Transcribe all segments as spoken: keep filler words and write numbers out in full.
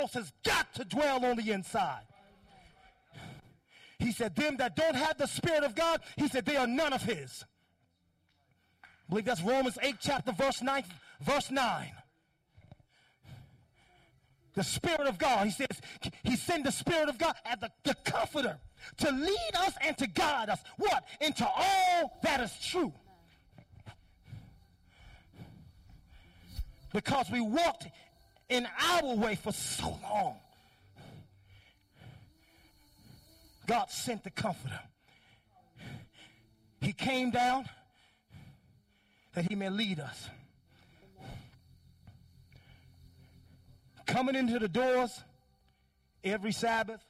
Ghost has got to dwell on the inside. He said, them that don't have the Spirit of God, he said, they are none of his. I believe that's Romans eight, chapter verse nine. Verse nine. The Spirit of God, he says, he sent the Spirit of God as the, the comforter to lead us and to guide us. What? Into all that is true. Because we walked in our way for so long. God sent the comforter. He came down that he may lead us. Coming into the doors every Sabbath,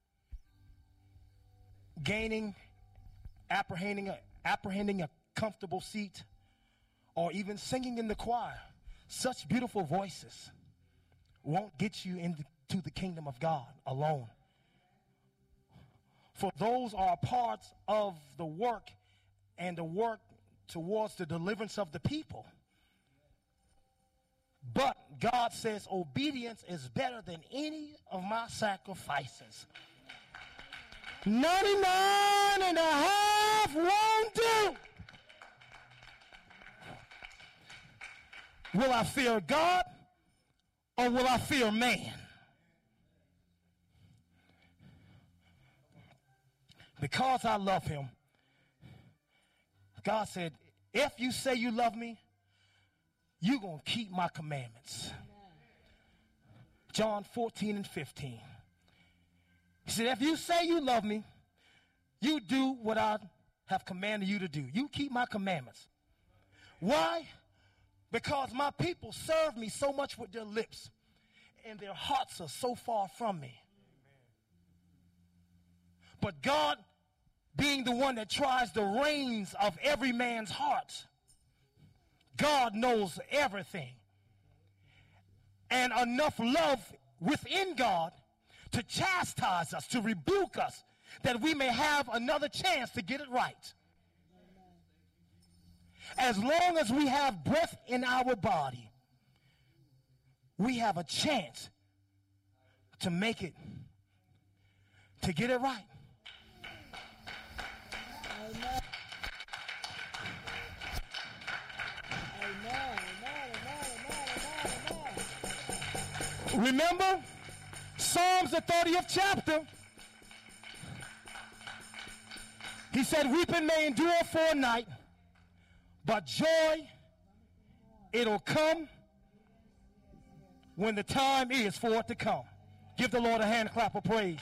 gaining, apprehending a, apprehending a comfortable seat, or even singing in the choir. Such beautiful voices won't get you into the kingdom of God alone. For those are parts of the work and the work towards the deliverance of the people. But God says obedience is better than any of my sacrifices. ninety-nine and a half won't do. Will I fear God or will I fear man? Because I love him, God said, if you say you love me, you're going to keep my commandments. Amen. John fourteen and fifteen. He said, if you say you love me, you do what I have commanded you to do. You keep my commandments. Why? Because my people serve me so much with their lips, and their hearts are so far from me. But God, being the one that tries the reins of every man's heart, God knows everything. And enough love within God to chastise us, to rebuke us, that we may have another chance to get it right. As long as we have breath in our body, we have a chance to make it, to get it right. Amen. Amen. Amen. Amen. Amen. Remember Psalms the thirtieth chapter. He said, weeping may endure for a night, but joy, it'll come when the time is for it to come. Give the Lord a hand clap of praise.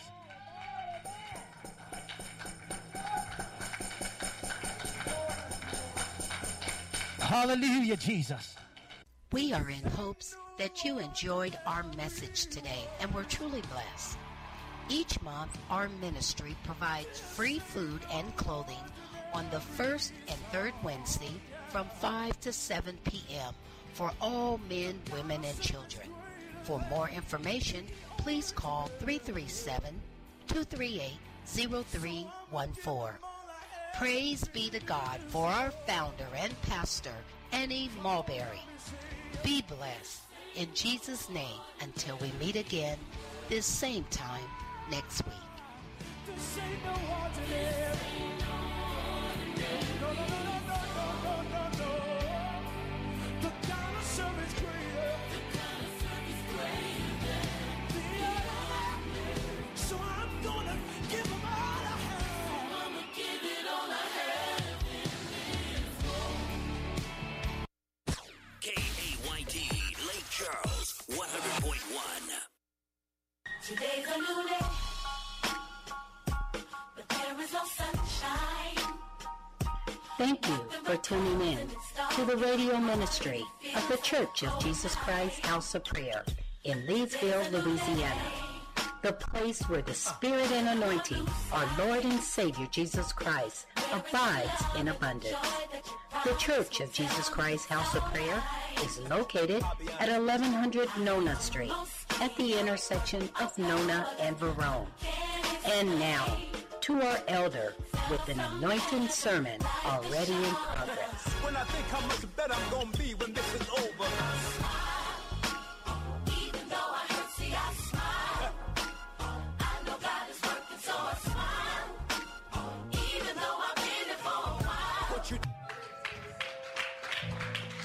Hallelujah, Jesus. We are in hopes that you enjoyed our message today and were truly blessed. Each month, our ministry provides free food and clothing on the first and third Wednesday from five to seven p.m. for all men, women, and children. For more information, please call three three seven, two three eight, zero three one four. Praise be to God for our founder and pastor, Annie Mulberry. Be blessed in Jesus' name until we meet again this same time next week. This ain't no ordinary. No, no, no, no, no, no, no, no. The kind of service greater. The kind of service greater. Yeah. So I'm gonna give them all I have. So I'ma give it all I have in this world. K A Y T, Lake Charles, one hundred point one. Today's a new day, but there is no sunshine. Thank you for tuning in to the radio ministry of the Church of Jesus Christ House of Prayer in Leesville, Louisiana, the place where the Spirit and anointing, our Lord and Savior Jesus Christ, abides in abundance. The Church of Jesus Christ House of Prayer is located at eleven hundred Nona Street at the intersection of Nona and Verone. And now, to our elder with an anointing sermon already in progress. When I think how much better I'm going to be when this is over. I smile, even though I hurt, see I smile.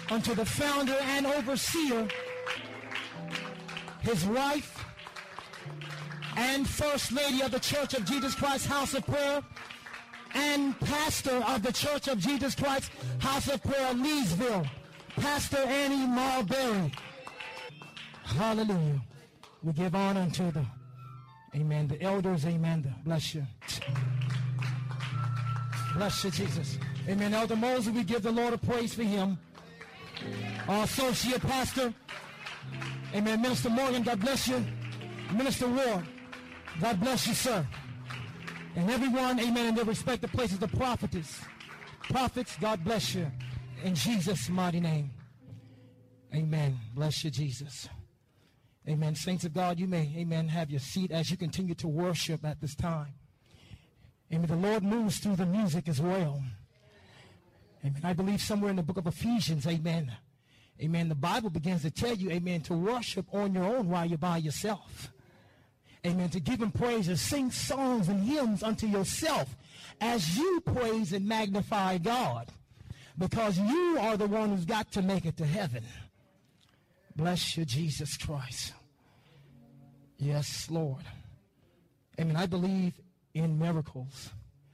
unto the founder and overseer, his wife, and first lady of the Church of Jesus Christ House of Prayer, and pastor of the Church of Jesus Christ House of Prayer, Leesville, Pastor Annie Marbury. Hallelujah. We give honor unto the, amen, the elders, amen. The, bless you. Bless you, Jesus. Amen. Elder Mosley, we give the Lord a praise for him. Our associate pastor, amen, Minister Morgan, God bless you. Minister Ward, God bless you, sir. And everyone, amen, in their respective places, the prophetess, prophets, God bless you. In Jesus' mighty name. Amen. Bless you, Jesus. Amen. Saints of God, you may, amen, have your seat as you continue to worship at this time. Amen. The Lord moves through the music as well. Amen. I believe somewhere in the book of Ephesians, amen, amen, the Bible begins to tell you, amen, to worship on your own while you're by yourself. Amen. To give him praise and sing songs and hymns unto yourself as you praise and magnify God, because you are the one who's got to make it to heaven. Bless you, Jesus Christ. Yes, Lord. Amen. I believe in miracles.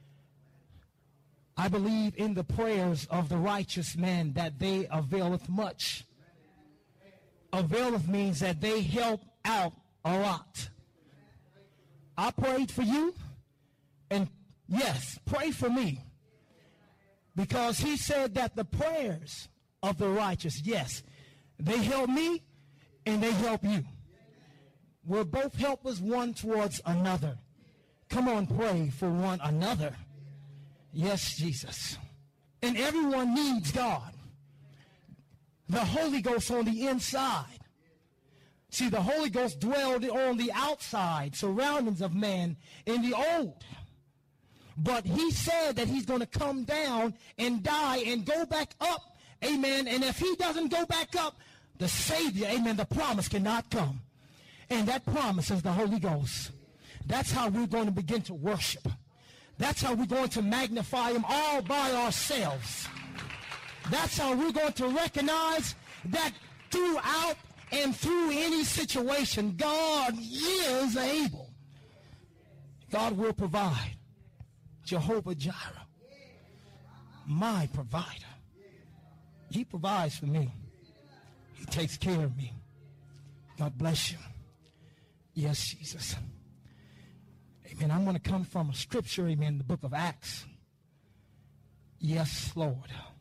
I believe in the prayers of the righteous man, that they availeth much. Availeth means that they help out a lot. I prayed for you, and yes, pray for me. Because he said that the prayers of the righteous, yes, they help me and they help you. We're both helpers one towards another. Come on, pray for one another. Yes, Jesus. And everyone needs God. The Holy Ghost on the inside. See, the Holy Ghost dwelled on the outside surroundings of man in the old. But he said that he's going to come down and die and go back up. Amen. And if he doesn't go back up, the Savior, amen, the promise cannot come. And that promise is the Holy Ghost. That's how we're going to begin to worship. That's how we're going to magnify him all by ourselves. That's how we're going to recognize that throughout and through any situation, God is able. God will provide. Jehovah Jireh, my provider. He provides for me. He takes care of me. God bless you. Yes, Jesus. Amen. I'm going to come from a scripture, amen, the book of Acts. Yes, Lord.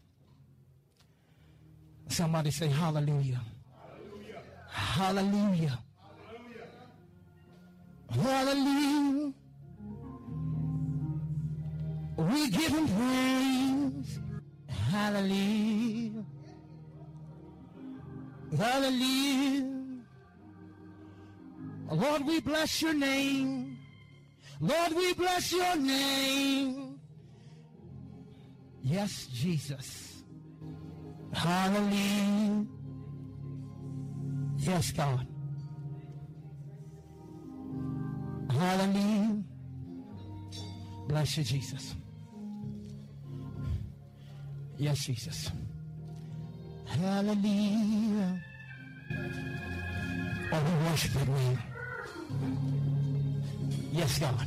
Somebody say hallelujah. Hallelujah. Hallelujah. Hallelujah. We give him praise. Hallelujah. Hallelujah. Lord, we bless your name. Lord, we bless your name. Yes, Jesus. Hallelujah. Yes, God. Hallelujah. Bless you, Jesus. Yes, Jesus. Hallelujah. Oh, we worship that name. Yes, God.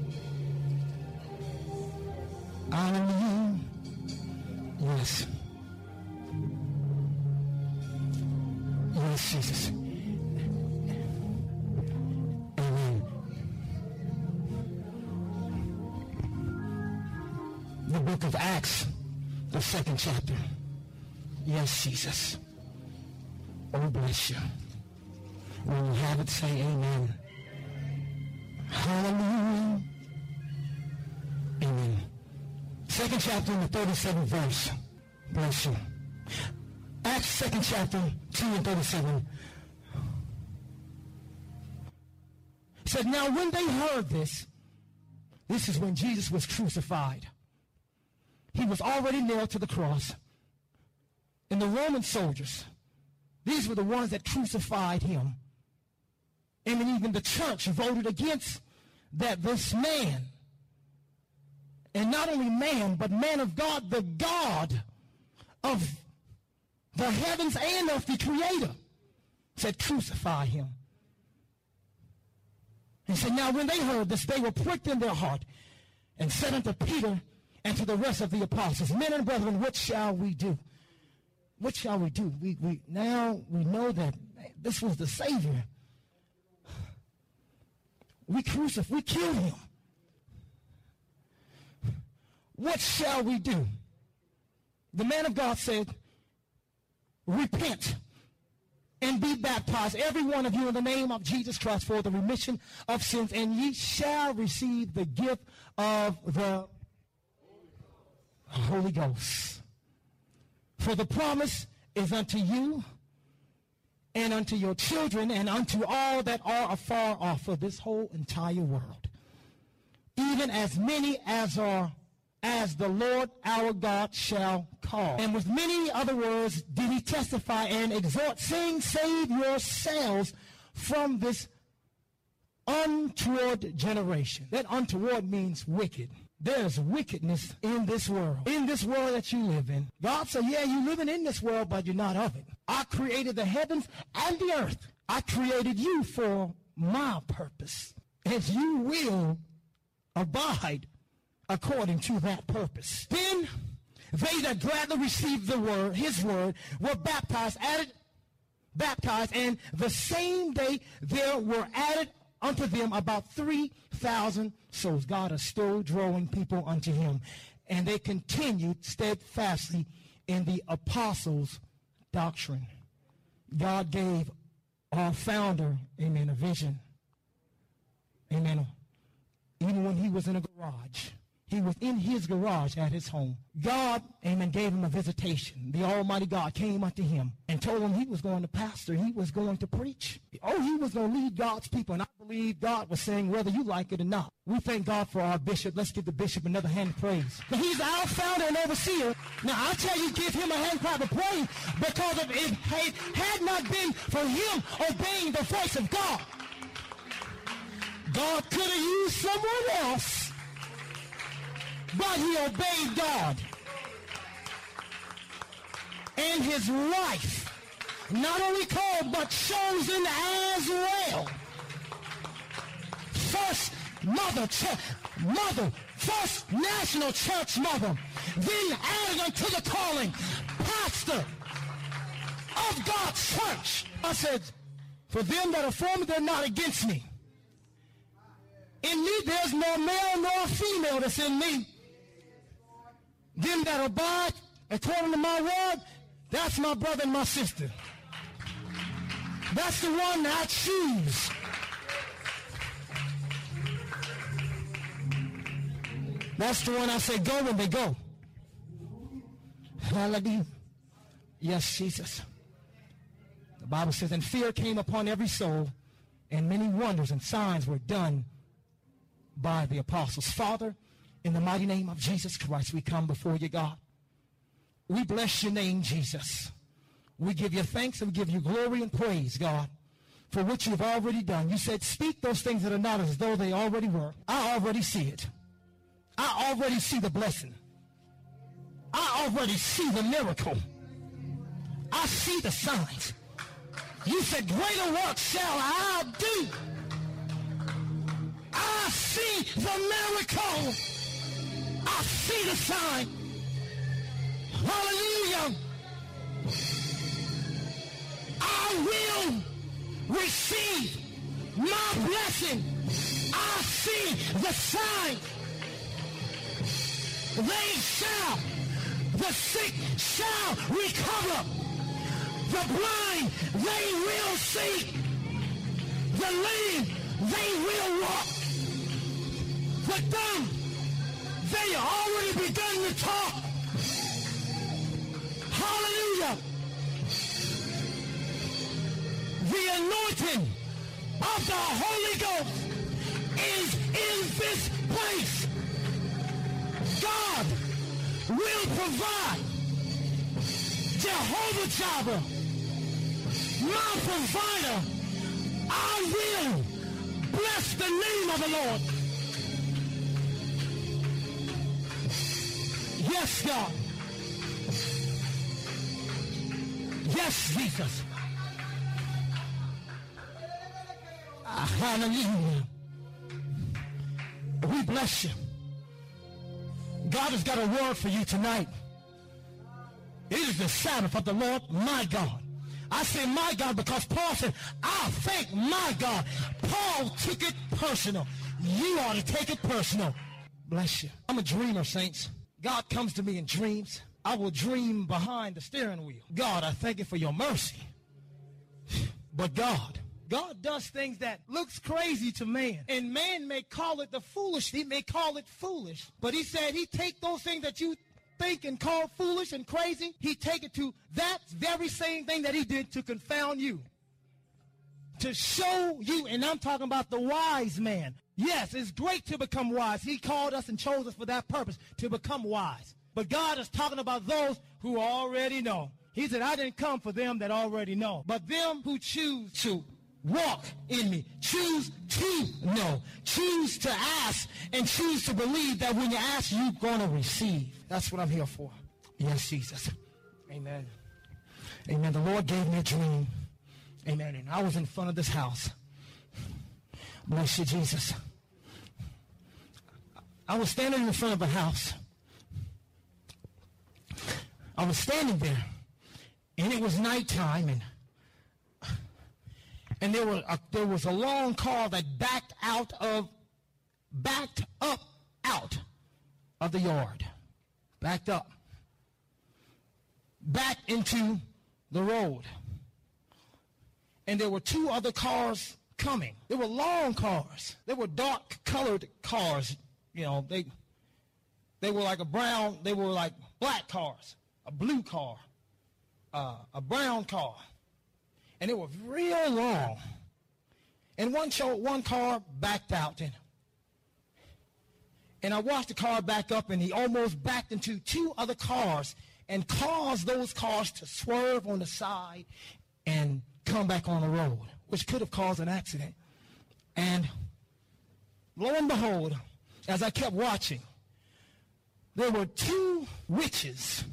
Hallelujah. Yes. Yes, Jesus. Amen. The book of Acts, the second chapter. Yes, Jesus. Oh, bless you. When you have it, say amen. Hallelujah. Amen. Second chapter in the thirty-seventh verse. Bless you. Acts second chapter, two and thirty-seven. It said, now when they heard this, this is when Jesus was crucified. He was already nailed to the cross. And the Roman soldiers, these were the ones that crucified him. And even the church voted against that this man, and not only man, but man of God, the God of the heavens and earth, the creator, said, crucify him. He said, now when they heard this, they were pricked in their heart and said unto Peter and to the rest of the apostles, men and brethren, what shall we do? What shall we do? We, we now we know that this was the Savior. We crucified, we killed him. What shall we do? The man of God said, repent and be baptized, every one of you, in the name of Jesus Christ for the remission of sins, and ye shall receive the gift of the Holy Ghost. For the promise is unto you and unto your children and unto all that are afar off of this whole entire world, even as many as are as the Lord our God shall call. And with many other words did he testify and exhort, saying, save yourselves from this untoward generation. That untoward means wicked. There's wickedness in this world, in this world that you live in. God said, yeah, you're living in this world, but you're not of it. I created the heavens and the earth. I created you for my purpose, and you will abide according to that purpose. Then they that gladly received the word, his word, were baptized, added, baptized, and the same day there were added unto them about three thousand souls. God is still drawing people unto him. And they continued steadfastly in the apostles' doctrine. God gave our founder, amen, a vision. Amen. Even when he was in a garage. He was in his garage at his home. God, amen, gave him a visitation. The Almighty God came unto him and told him he was going to pastor. He was going to preach. Oh, he was going to lead God's people. And I believe God was saying, whether you like it or not. We thank God for our bishop. Let's give the bishop another hand of praise. But he's our founder and overseer. Now, I tell you, give him a hand clap of praise, because if it had not been for him obeying the voice of God, God could have used someone else. But he obeyed God. And his wife, not only called, but chosen as well. First mother, ch- mother, first national church mother, then added unto the calling, pastor of God's church. I said, for them that are for me, they're not against me. In me, there's no male nor female that's in me. Them that abide according to my word, that's my brother and my sister. That's the one that I choose. That's the one I say go when they go. Hallelujah. Yes, Jesus. The Bible says, and fear came upon every soul, and many wonders and signs were done by the apostles. Father, in the mighty name of Jesus Christ, we come before you, God. We bless your name, Jesus. We give you thanks and we give you glory and praise, God, for what you've already done. You said, speak those things that are not as though they already were. I already see it. I already see the blessing. I already see the miracle. I see the signs. You said, greater work shall I do. I see the miracle. I see the sign. Hallelujah. I will receive my blessing. I see the sign. They shall, the sick shall recover. The blind, they will see. The lame, they will walk. The dumb, they already begun to talk. Hallelujah. The anointing of the Holy Ghost is in this place. God will provide. Jehovah Jireh, my provider. I will bless the name of the Lord. Yes, God. Yes, Jesus. Ah, hallelujah. We bless you. God has got a word for you tonight. It is the Sabbath of the Lord, my God. I say my God because Paul said, I thank my God. Paul took it personal. You ought to take it personal. Bless you. I'm a dreamer, saints. God comes to me in dreams. I will dream behind the steering wheel. God, I thank you for your mercy. But God, God does things that looks crazy to man. And man may call it the foolish. He may call it foolish. But he said he take those things that you think and call foolish and crazy. He take it to that very same thing that he did to confound you. To show you, and I'm talking about the wise man. Yes, it's great to become wise. He called us and chose us for that purpose, to become wise. But God is talking about those who already know. He said, I didn't come for them that already know, but them who choose to walk in me, choose to know, choose to ask, and choose to believe that when you ask, you're going to receive. That's what I'm here for. Yes, Jesus. Amen. Amen. The Lord gave me a dream. Amen. And I was in front of this house. Bless you, Jesus. I was standing in front of a house. I was standing there, and it was nighttime, and and there were a, there was a long car that backed out of backed up out of the yard, backed up, back into the road, and there were two other cars coming. They were long cars. They were dark-colored cars. You know, they they were like a brown. They were like black cars, a blue car, uh, a brown car, and they were real long. And one show, one car backed out, and and I watched the car back up, and he almost backed into two other cars and caused those cars to swerve on the side and come back on the road, which could have caused an accident. And lo and behold, as I kept watching, there were two witches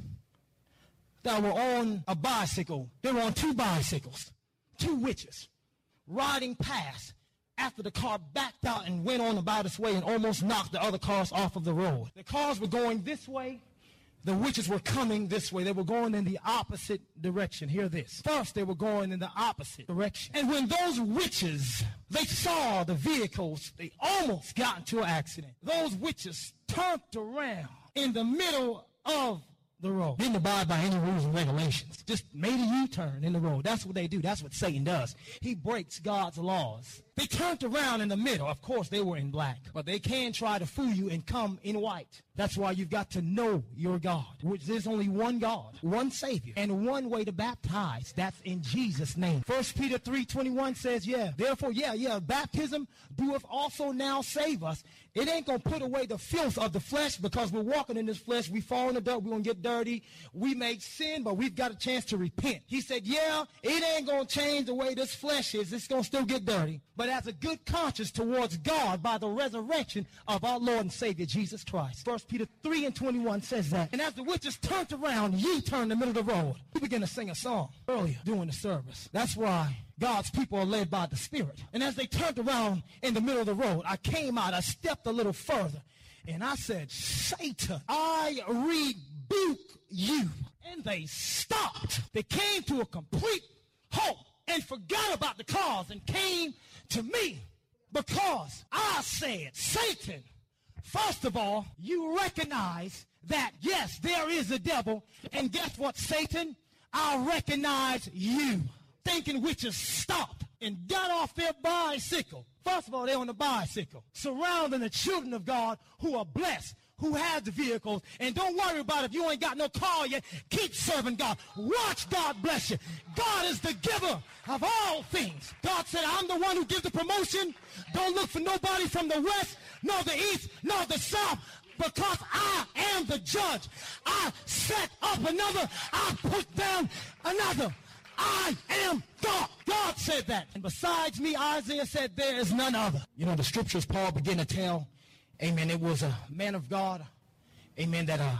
that were on a bicycle. They were on two bicycles, two witches, riding past after the car backed out and went on about its way and almost knocked the other cars off of the road. The cars were going this way. The witches were coming this way. They were going in the opposite direction. Hear this. First, they were going in the opposite direction. And when those witches, they saw the vehicles, they almost got into an accident. Those witches turned around in the middle of the road. Didn't abide by any rules and regulations. Just made a U-turn in the road. That's what they do. That's what Satan does. He breaks God's laws. They turned around in the middle. Of course, they were in black, but they can try to fool you and come in white. That's why you've got to know your God, which there's only one God, one Savior, and one way to baptize. That's in Jesus' name. First Peter three twenty-one says, yeah, therefore, yeah, yeah, baptism doeth also now save us. It ain't going to put away the filth of the flesh, because we're walking in this flesh. We fall in the dirt. We're going to get dirty. We make sin, but we've got a chance to repent. He said, yeah, it ain't going to change the way this flesh is. It's going to still get dirty. But as a good conscience towards God by the resurrection of our Lord and Savior, Jesus Christ. First Peter three and twenty-one says that. And as the witches turned around, you turned in the middle of the road. We began to sing a song earlier during the service. That's why God's people are led by the Spirit. And as they turned around in the middle of the road, I came out, I stepped a little further, and I said, Satan, I rebuke you. And they stopped. They came to a complete halt and forgot about the cause and came to me, because I said, Satan, first of all, you recognize that, yes, there is a devil, and guess what, Satan? I recognize you. Thinking witches stopped and got off their bicycle. First of all, they're on the bicycle, surrounding the children of God who are blessed, who have the vehicles. And don't worry about it if you ain't got no car yet. Keep serving God. Watch God bless you. God is the giver of all things. God said, I'm the one who gives the promotion. Don't look for nobody from the west, nor the east, nor the south, because I am the judge. I set up another. I put down another. I am God. God said that. And besides me, Isaiah said, there is none other. You know, the scriptures, Paul began to tell, amen, it was a man of God, amen, that uh,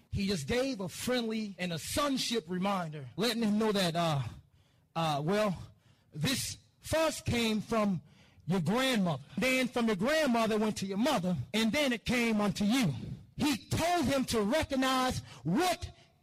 He just gave a friendly and a sonship reminder, letting him know that, uh, uh, well, this first came from your grandmother. Then from your grandmother went to your mother, and then it came unto you. He told him to recognize what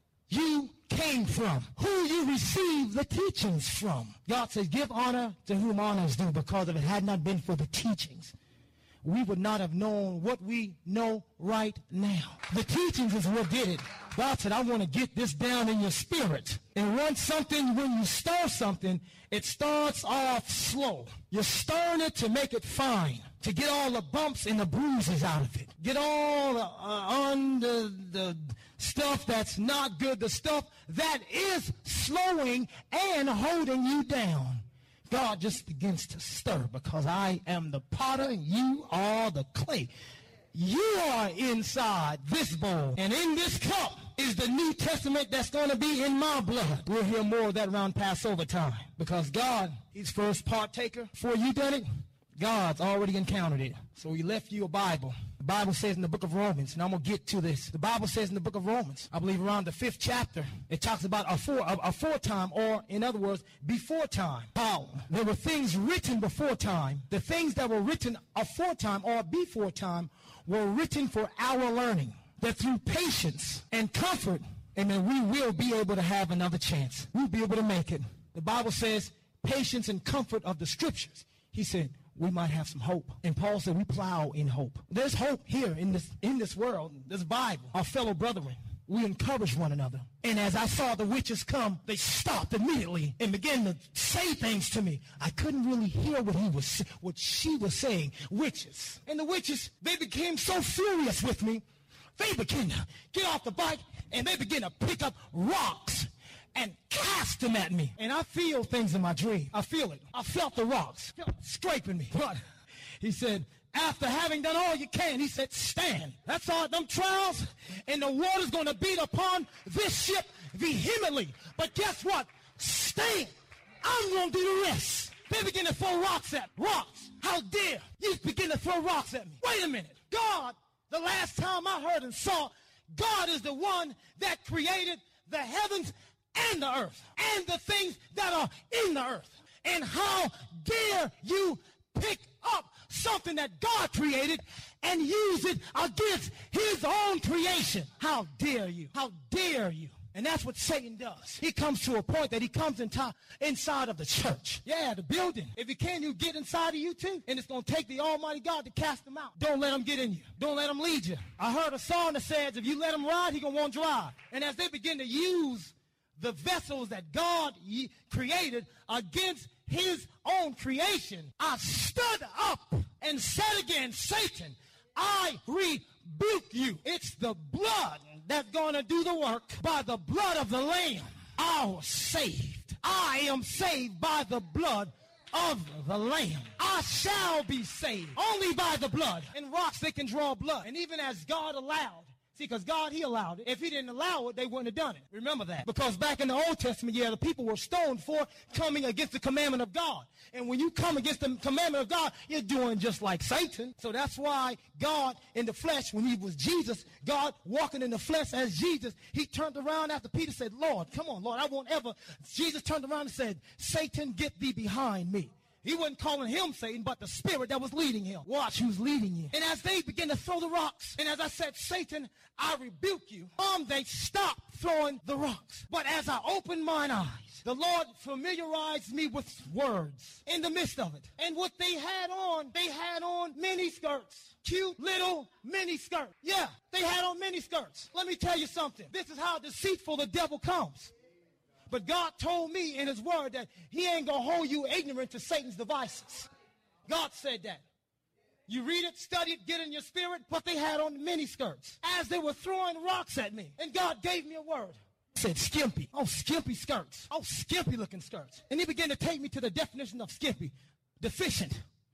you came from, who you received the teachings from. God says, give honor to whom honor is due, because if it had not been for the teachings, we would not have known what we know right now. The teachings is what did it. God said, I want to get this down in your spirit. And once something, when you stir something, it starts off slow. You're stirring it to make it fine, to get all the bumps and the bruises out of it. Get all the, uh, under the stuff that's not good, the stuff that is slowing and holding you down. God just begins to stir, because I am the potter and you are the clay. You are inside this bowl, and in this cup is the New Testament that's going to be in my blood. We'll hear more of that around Passover time, because God, he's first partaker. Before you done it, God's already encountered it. So he left you a Bible. The Bible says in the book of Romans, and I'm going to get to this. The Bible says in the book of Romans, I believe around the fifth chapter, it talks about a fore, a, a foretime, or in other words, before time. How there were things written before time. The things that were written aforetime or before time were written for our learning, that through patience and comfort, amen, we will be able to have another chance. We'll be able to make it. The Bible says patience and comfort of the scriptures. He said, we might have some hope. And Paul said we plow in hope. There's hope here in this in this world, this Bible. Our fellow brethren, we encourage one another. And as I saw the witches come, they stopped immediately and began to say things to me. I couldn't really hear what he was, what she was saying. Witches. And the witches, they became so furious with me, they began to get off the bike and they began to pick up rocks and cast them at me. And I feel things in my dream. I feel it. I felt the rocks scraping me. But he said, after having done all you can, he said, stand. That's all, them trials, and the water's going to beat upon this ship vehemently. But guess what? Stand. I'm going to do the rest. They begin to throw rocks at me. Rocks. How dare you begin to throw rocks at me? Wait a minute. God, the last time I heard and saw, God is the one that created the heavens and the earth, and the things that are in the earth. And how dare you pick up something that God created and use it against his own creation? How dare you? How dare you? And that's what Satan does. He comes to a point that he comes in t- inside of the church. Yeah, the building. If he can, you get inside of you too. And it's going to take the Almighty God to cast him out. Don't let him get in you. Don't let him lead you. I heard a song that says, if you let him ride, he going to want to drive. And as they begin to use the vessels that God created against his own creation, I stood up and said again, Satan, I rebuke you. It's the blood that's going to do the work. By the blood of the Lamb, I was saved. I am saved by the blood of the Lamb. I shall be saved only by the blood. In rocks, they can draw blood. And even as God allowed, see, because God, he allowed it. If he didn't allow it, they wouldn't have done it. Remember that. Because back in the Old Testament, yeah, the people were stoned for coming against the commandment of God. And when you come against the commandment of God, you're doing just like Satan. So that's why God in the flesh, when he was Jesus, God walking in the flesh as Jesus, he turned around after Peter said, Lord, come on, Lord, I won't ever. Jesus turned around and said, Satan, get thee behind me. He wasn't calling him Satan, but the spirit that was leading him. Watch who's leading you. And as they begin to throw the rocks, and as I said, Satan, I rebuke you, um, they stopped throwing the rocks. But as I opened mine eyes, the Lord familiarized me with words in the midst of it. And what they had on, they had on mini skirts. Cute little mini skirt. Yeah, they had on mini skirts. Let me tell you something. This is how deceitful the devil comes. But God told me in his word that he ain't going to hold you ignorant to Satan's devices. God said that. You read it, study it, get in your spirit, but they had on mini skirts as they were throwing rocks at me. And God gave me a word. He said skimpy. Oh, skimpy skirts. Oh, skimpy looking skirts. And he began to take me to the definition of skimpy. Deficient.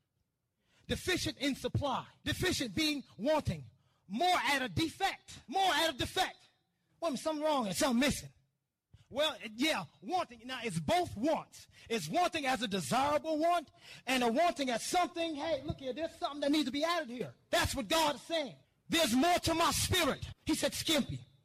Deficient in supply. Deficient being wanting. More at a defect. More at a defect. Well, something wrong and something missing. Well, yeah, wanting. Now, it's both wants. It's wanting as a desirable want and a wanting as something, hey, look here, there's something that needs to be added here. That's what God is saying. There's more to my spirit. He said skimpy.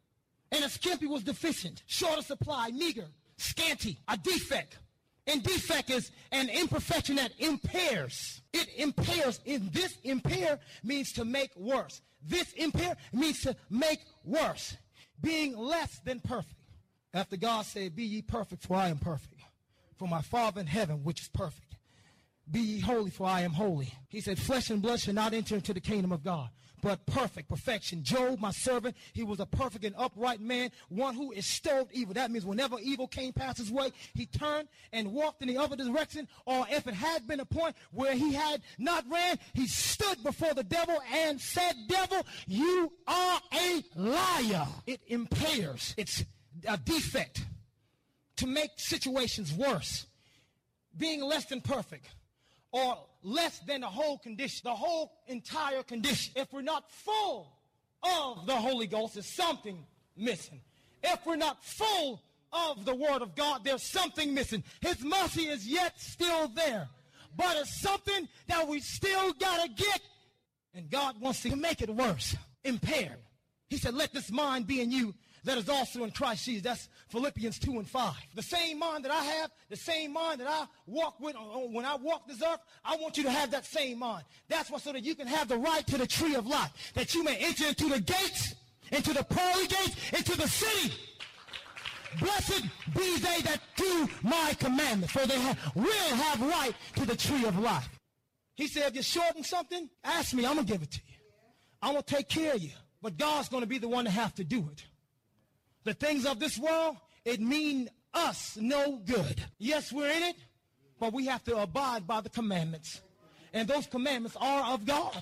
And a skimpy was deficient, short of supply, meager, scanty, a defect. And defect is an imperfection that impairs. It impairs. In this impair means to make worse. This impair means to make worse. Being less than perfect. After God said, be ye perfect, for I am perfect. For my Father in heaven, which is perfect. Be ye holy, for I am holy. He said, flesh and blood shall not enter into the kingdom of God, but perfect, perfection. Job, my servant, he was a perfect and upright man, one who eschewed evil. That means whenever evil came past his way, he turned and walked in the other direction, or if it had been a point where he had not ran, he stood before the devil and said, devil, you are a liar. It impairs. It's a defect to make situations worse. Being less than perfect, or less than the whole condition, the whole entire condition. If we're not full of the Holy Ghost, there's something missing. If we're not full of the Word of God, there's something missing. His mercy is yet still there, but it's something that we still got to get, and God wants to make it worse, impaired. He said, let this mind be in you that is also in Christ Jesus. That's Philippians two and five. The same mind that I have, the same mind that I walk with when I walk this earth, I want you to have that same mind. That's why, so that you can have the right to the tree of life, that you may enter into the gates, into the pearly gates, into the city. Blessed be they that do my commandments, for they have, will have right to the tree of life. He said, if you're short in something, ask me, I'm going to give it to you. I'm going to take care of you. But God's going to be the one to have to do it. The things of this world, it mean us no good. Yes, we're in it, but we have to abide by the commandments. And those commandments are of God.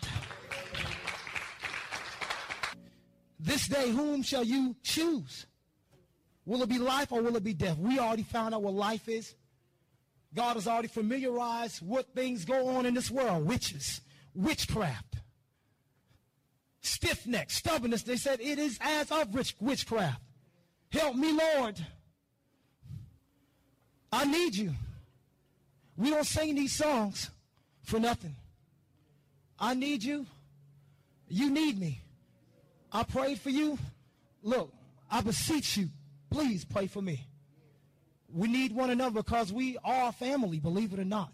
This day, whom shall you choose? Will it be life or will it be death? We already found out what life is. God has already familiarized what things go on in this world. Witches, witchcraft, stiff-necked, stubbornness. They said it is as of witch, witchcraft. Help me, Lord. I need you. We don't sing these songs for nothing. I need you. You need me. I prayed for you. Look, I beseech you, please pray for me. We need one another because we are family, believe it or not.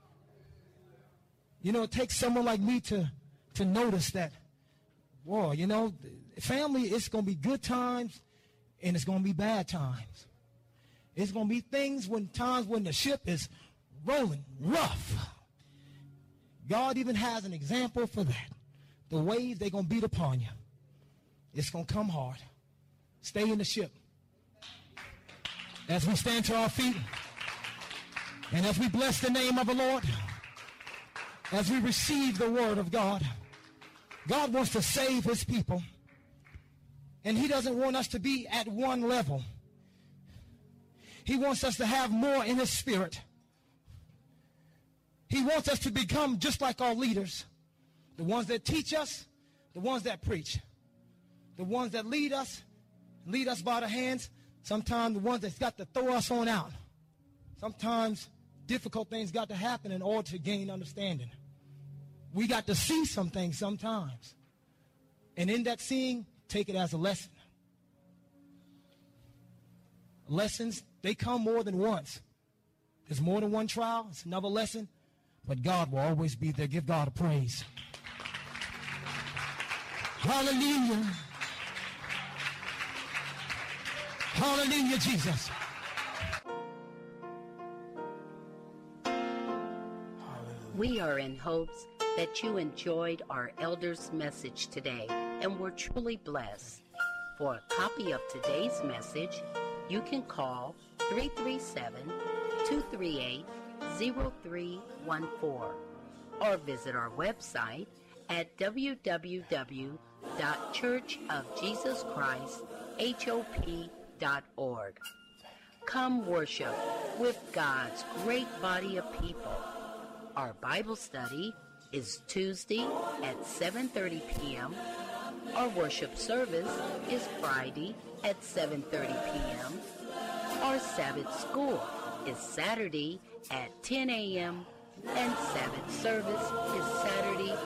You know, it takes someone like me to, to notice that, whoa, you know, family, it's going to be good times. And it's going to be bad times. It's going to be things when times when the ship is rolling rough. God even has an example for that. The waves they're going to beat upon you. It's going to come hard. Stay in the ship. As we stand to our feet, and as we bless the name of the Lord, as we receive the word of God, God wants to save his people. And he doesn't want us to be at one level. He wants us to have more in his spirit. He wants us to become just like our leaders. The ones that teach us, the ones that preach. The ones that lead us, lead us by the hands. Sometimes the ones that's got to throw us on out. Sometimes difficult things got to happen in order to gain understanding. We got to see some things sometimes. And in that seeing, take it as a lesson. Lessons, they come more than once. There's more than one trial. It's another lesson. But God will always be there. Give God a praise. Hallelujah. Hallelujah, Jesus. We are in hopes that you enjoyed our elders' message today and were truly blessed. For a copy of today's message, you can call three three seven, two three eight, zero three one four or visit our website at w w w dot church of jesus christ hop dot org. Come worship with God's great body of people. Our Bible study is Tuesday at seven thirty p.m. Our worship service is Friday at seven thirty p.m. Our Sabbath school is Saturday at ten a.m. and Sabbath service is Saturday